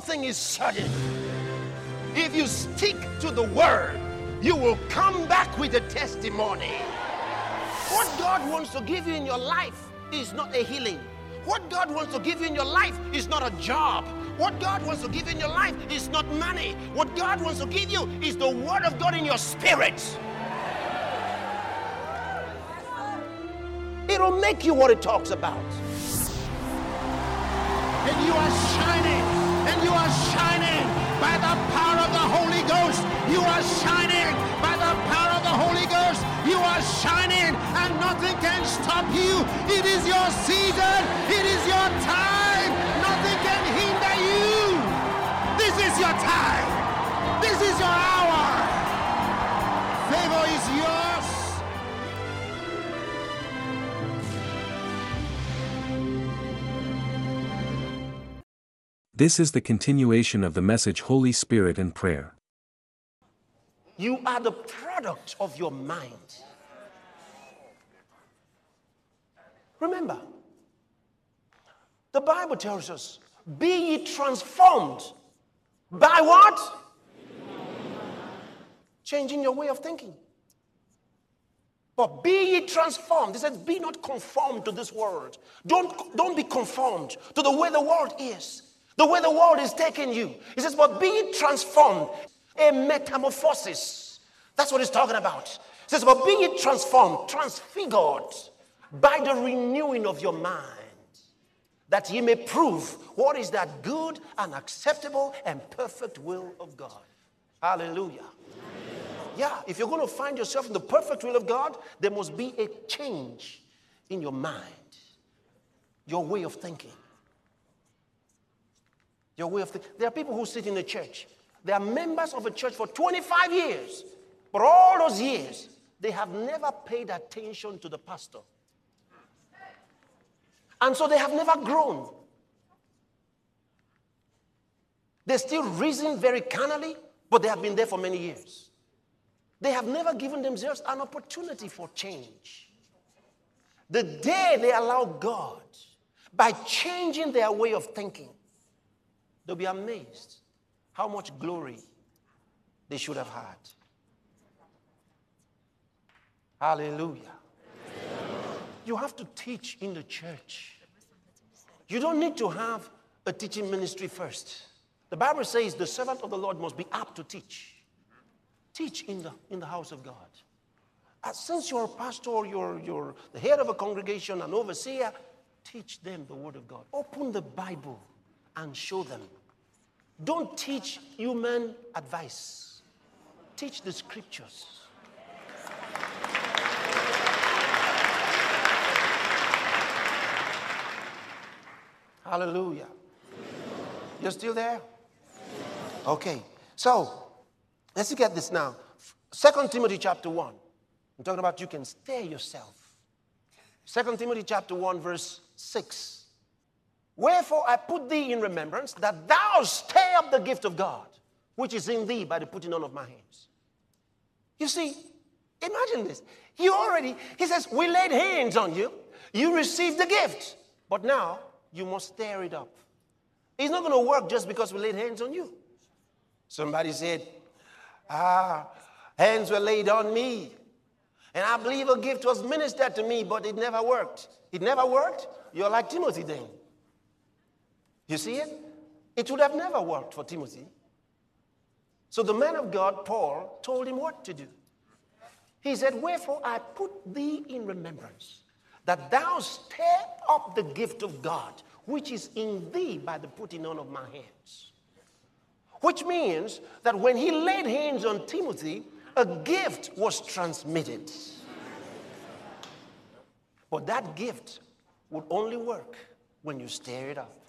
thing is certain. If you stick to the word, you will come back with a testimony. What God wants to give you in your life is not a healing. What God wants to give you in your life is not a job. What God wants to give you in your life is not money. What God wants to give you is the word of God in your spirit. It'll make you what it talks about. And you are shining. And you are shining by the power of the Holy Ghost. You are shining by the power of the Holy Ghost. You are shining and nothing can stop you. It is your season. It is your time. Nothing can hinder you. This is your time. This is your hour. Favor is yours. This is the continuation of the message Holy Spirit and Prayer. You are the product of your mind. Remember, the Bible tells us, be ye transformed by what? Changing your way of thinking. But be ye transformed. It says, be not conformed to this world. Don't be conformed to the way the world is. The way the world is taking you. He says, but be ye transformed. A metamorphosis. That's what he's talking about. He says, but be ye transformed, transfigured by the renewing of your mind, that ye may prove what is that good and acceptable and perfect will of God. Hallelujah. Yeah, if you're going to find yourself in the perfect will of God, there must be a change in your mind, your way of thinking. Your way of thinking. There are people who sit in a church. They are members of a church for 25 years. But all those years, they have never paid attention to the pastor. And so they have never grown. They still reason very carnally, but they have been there for many years. They have never given themselves an opportunity for change. The day they allow God, by changing their way of thinking, they'll be amazed how much glory they should have had. Hallelujah. You have to teach in the church. You don't need to have a teaching ministry first. The Bible says the servant of the Lord must be apt to teach. Teach in the house of God. Since you're a pastor, you're the head of a congregation, an overseer, teach them the word of God. Open the Bible and show them. Don't teach human advice. Teach the scriptures. Hallelujah. You're still there? Okay. So, let's look at this now. 2 Timothy chapter 1. I'm talking about you can stir yourself. 2 Timothy chapter 1 verse 6. Wherefore I put thee in remembrance that thou stir up the gift of God, which is in thee by the putting on of my hands. You see, imagine this. He says, we laid hands on you. You received the gift. But now, you must stir it up. It's not going to work just because we laid hands on you. Somebody said, hands were laid on me. And I believe a gift was ministered to me, but it never worked. It never worked? You're like Timothy then. You see it? It would have never worked for Timothy. So the man of God, Paul, told him what to do. He said, wherefore I put thee in remembrance, that thou stir up the gift of God, which is in thee by the putting on of my hands. Which means that when he laid hands on Timothy, a gift was transmitted. But that gift would only work when you stir it up.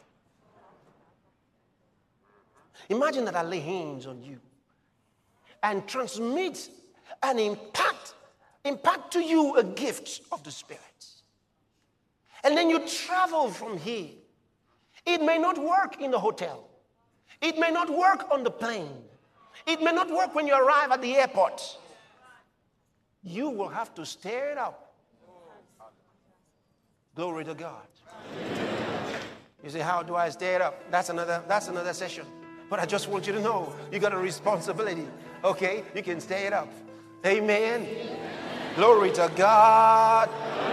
Imagine that I lay hands on you and transmit and impart to you a gift of the Spirit. And then you travel from here. It may not work in the hotel. It may not work on the plane. It may not work when you arrive at the airport. You will have to stir it up. Glory to God. You say, how do I stir it up? That's another session. But I just want you to know, you got a responsibility. Okay? You can stay it up. Amen. Glory to God.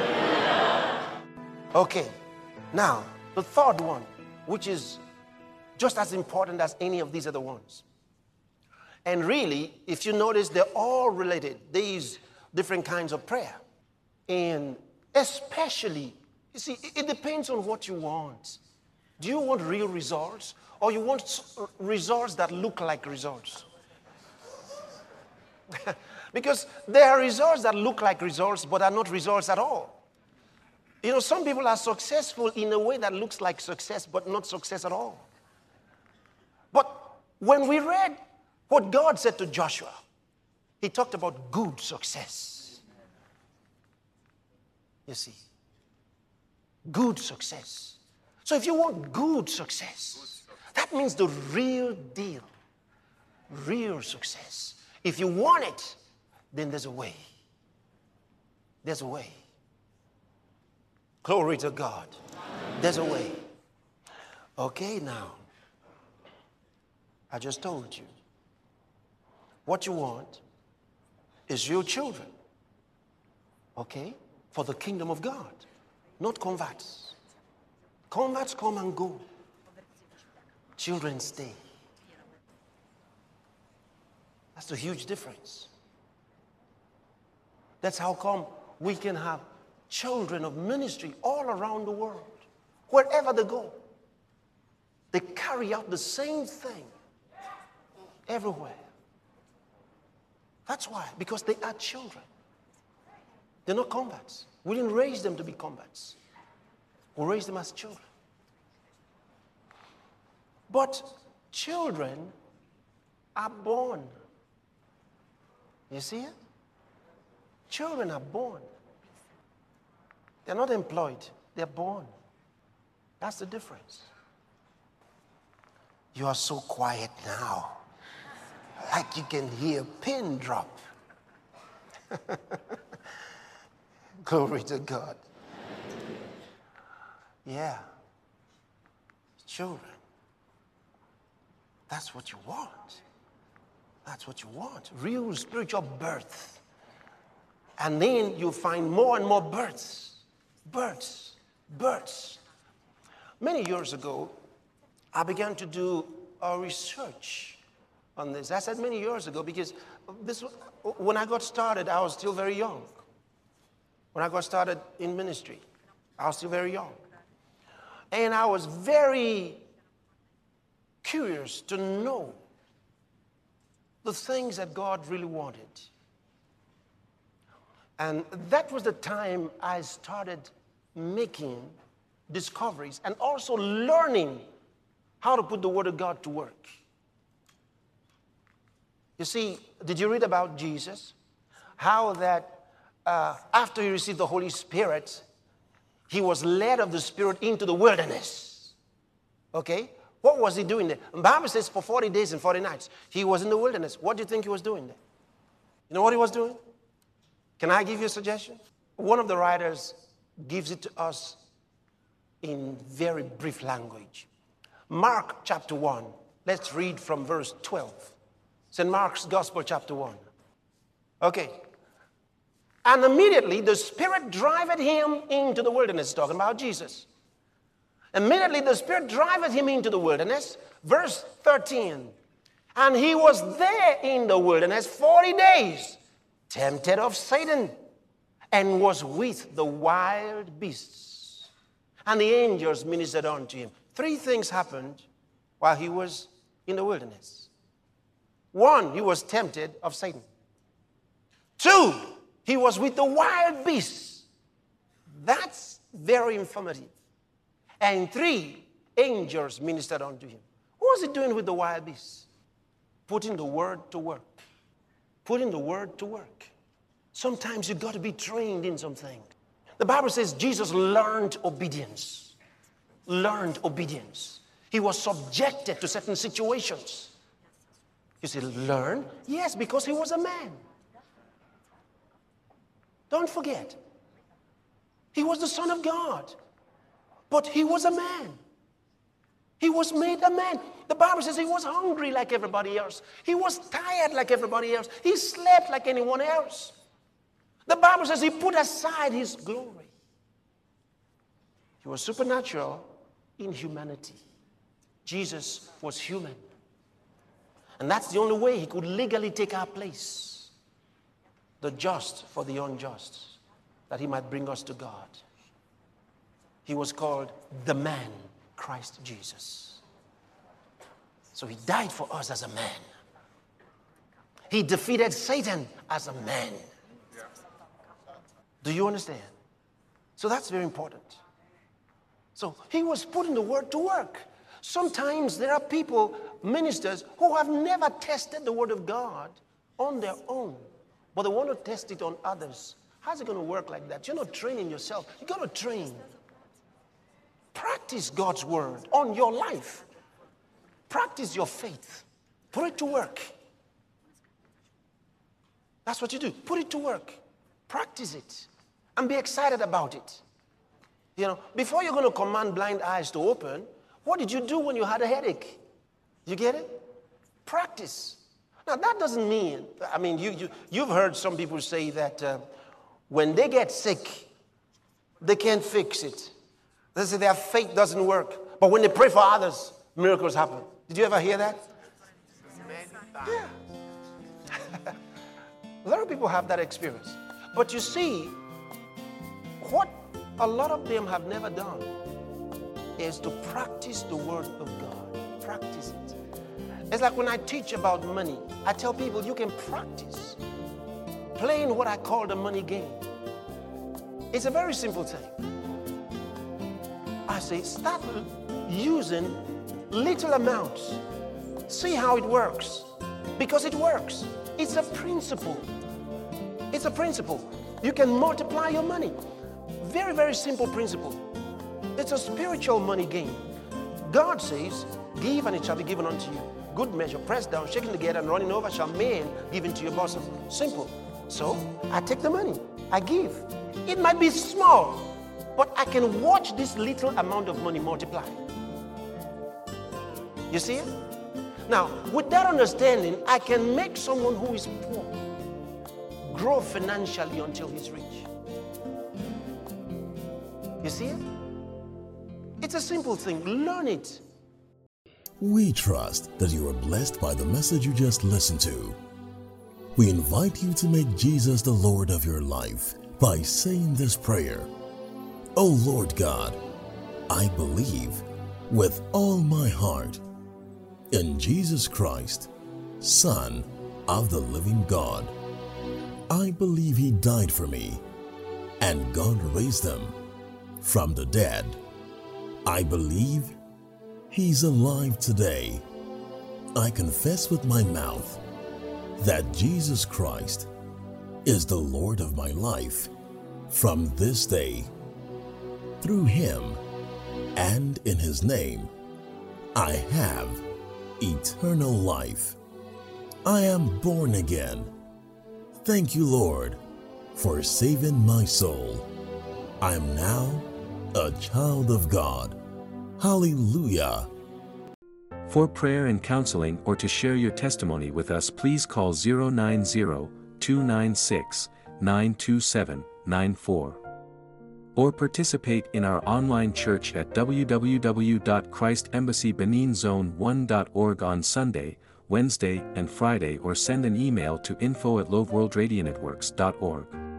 Okay. Now, the third one, which is just as important as any of these other ones. And really, if you notice, they're all related, these different kinds of prayer. And especially, you see, it depends on what you want. Do you want real results, or you want results that look like results? Because there are results that look like results, but are not results at all. You know, some people are successful in a way that looks like success, but not success at all. But when we read what God said to Joshua, he talked about good success. You see, good success. So if you want good success, that means the real deal, real success. If you want it, then there's a way. There's a way. Glory to God. There's a way. Okay, now, I just told you. What you want is your children. Okay? For the kingdom of God. Not converts. Converts come and go. Children stay. That's a huge difference. That's how come we can have children of ministry all around the world. Wherever they go, they carry out the same thing everywhere. That's why, because they are children. They're not converts. We didn't raise them to be converts. We raised them as children. But children are born. You see it? Children are born. They're not employed. They're born. That's the difference. You are so quiet now. Like you can hear a pin drop. Glory to God. Yeah. Children. That's what you want. That's what you want. Real spiritual birth. And then you find more and more births. Births. Births. Many years ago, I began to do a research on this. I said many years ago because when I got started, I was still very young. When I got started in ministry, I was still very young. And I was very curious to know the things that God really wanted. And that was the time I started making discoveries and also learning how to put the Word of God to work. You see, did you read about Jesus? How that after he received the Holy Spirit, he was led of the Spirit into the wilderness. Okay? What was he doing there? The Bible says for 40 days and 40 nights, he was in the wilderness. What do you think he was doing there? You know what he was doing? Can I give you a suggestion? One of the writers gives it to us in very brief language. Mark chapter 1. Let's read from verse 12. St. Mark's Gospel chapter 1. Okay. And immediately the Spirit driveth him into the wilderness. Talking about Jesus. Immediately the Spirit driveth him into the wilderness. Verse 13. And he was there in the wilderness 40 days, tempted of Satan, and was with the wild beasts. And the angels ministered unto him. 3 things happened while he was in the wilderness. 1, he was tempted of Satan. 2, he was with the wild beasts. That's very informative. And 3, angels ministered unto him. What was he doing with the wild beasts? Putting the word to work. Putting the word to work. Sometimes you've got to be trained in something. The Bible says Jesus learned obedience. Learned obedience. He was subjected to certain situations. You say, learn? Yes, because he was a man. Don't forget. He was the Son of God. But he was a man. He was made a man. The Bible says he was hungry like everybody else. He was tired like everybody else. He slept like anyone else. The Bible says he put aside his glory. He was supernatural in humanity. Jesus was human. And that's the only way he could legally take our place. The just for the unjust, that he might bring us to God. He was called the man, Christ Jesus. So he died for us as a man. He defeated Satan as a man. Do you understand? So that's very important. So he was putting the word to work. Sometimes there are people, ministers, who have never tested the word of God on their own, but they want to test it on others. How's it going to work like that? You're not training yourself. You've got to train. Practice God's word on your life. Practice your faith. Put it to work. That's what you do. Put it to work. Practice it. And be excited about it. You know, before you're going to command blind eyes to open, what did you do when you had a headache? You get it? Practice. Now, that doesn't mean, I mean, you've heard some people say that when they get sick, they can't fix it. They say their faith doesn't work. But when they pray for others, miracles happen. Did you ever hear that? Yeah. A lot of people have that experience. But you see, what a lot of them have never done is to practice the word of God. Practice it. It's like when I teach about money, I tell people you can practice playing what I call the money game. It's a very simple thing. I say, start using little amounts. See how it works. Because it works. It's a principle. It's a principle. You can multiply your money. Very, very simple principle. It's a spiritual money game. God says, give and it shall be given unto you. Good measure, pressed down, shaken together, and running over shall men give into your bosom. Simple. So I take the money. I give. It might be small, but I can watch this little amount of money multiply. You see it? Now, with that understanding, I can make someone who is poor grow financially until he's rich. You see it? It's a simple thing. Learn it. We trust that you are blessed by the message you just listened to. We invite you to make Jesus the Lord of your life by saying this prayer. O Lord God, I believe with all my heart in Jesus Christ, Son of the living God. I believe He died for me and God raised Him from the dead. I believe He's alive today. I confess with my mouth that Jesus Christ is the Lord of my life from this day. Through Him and in His name, I have eternal life. I am born again. Thank you, Lord, for saving my soul. I am now a child of God. Hallelujah. For prayer and counseling or to share your testimony with us, please call 090-296-92794. Or participate in our online church at www.christembassybeninzone1.org on Sunday, Wednesday, and Friday, or send an email to info@loveworldradionetworks.org.